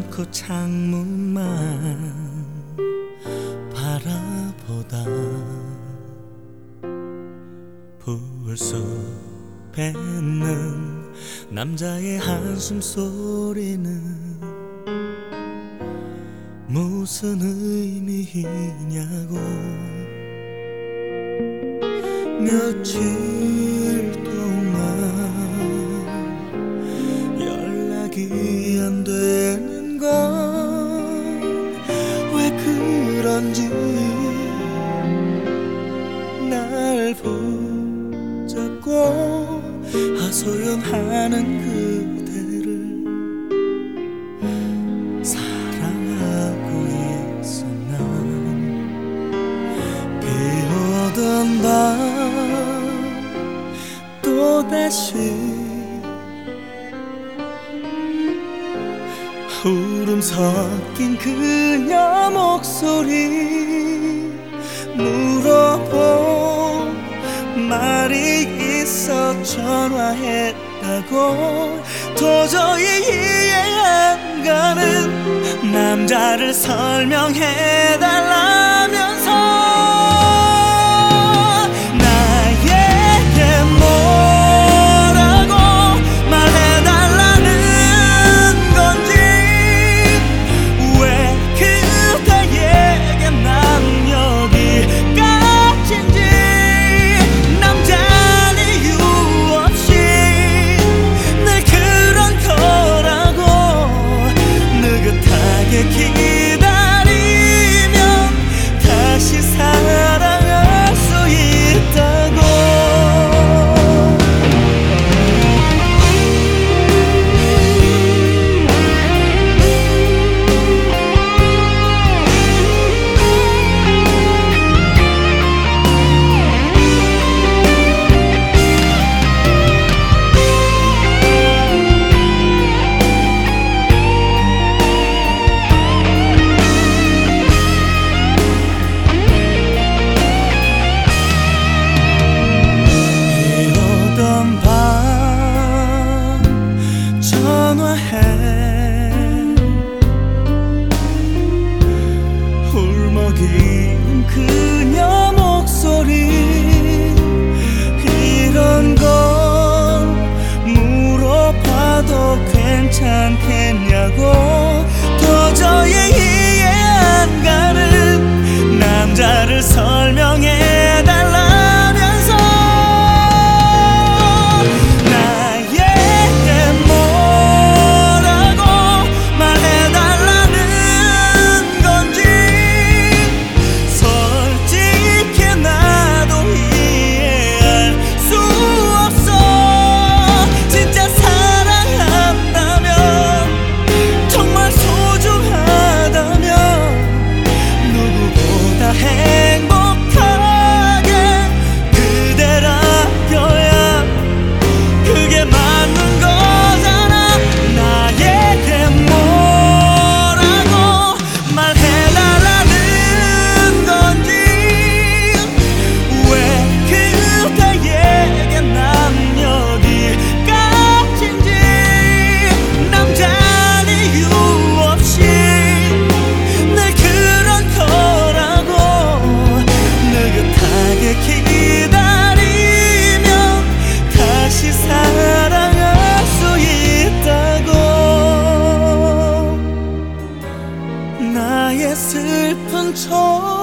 않고 창문만 바라보다 불쑥 뱉는 남자의 한숨 소리는 무슨 의미이냐고. 며칠 동안 연락이 안 되는 건 왜 그런지 날 붙잡고 하소연하는 그대를 사랑하고 있었나. 비오던 밤 또다시 울음 섞인 그녀 목소리 물어본 말이 있어 전화했다고. 도저히 이해 안 가는 남자를 설명해달라면서 나에게 뭐라고 말해달라는 건지, 왜 그대에게 난 여기까지인지. 남자는 이유 없이 늘 그런 거라고. 느긋하게 기다리면 다시 사랑할 수 있다고. 울먹이는 그녀 목소리, 이런 걸 물어봐도 괜찮겠냐고. 도저히 이해 안 가는 남자를 설명해달라면서 나에게 뭐라고 말해달라는 건지. 솔직히 나도 이해할 수 없어. 진짜 사랑한다면, 정말 소중하다면 누구보다 행복하게 그대라겨야 그게 맞는 거잖아. 나에게 뭐라고 말해달라는 건지, 왜 그대에게 난 여기까지인지. 남자는 이유 없이 늘 그런 거라고. 느긋하게 기다리면 다시 사랑할 수 있다고. 나의 슬픈 척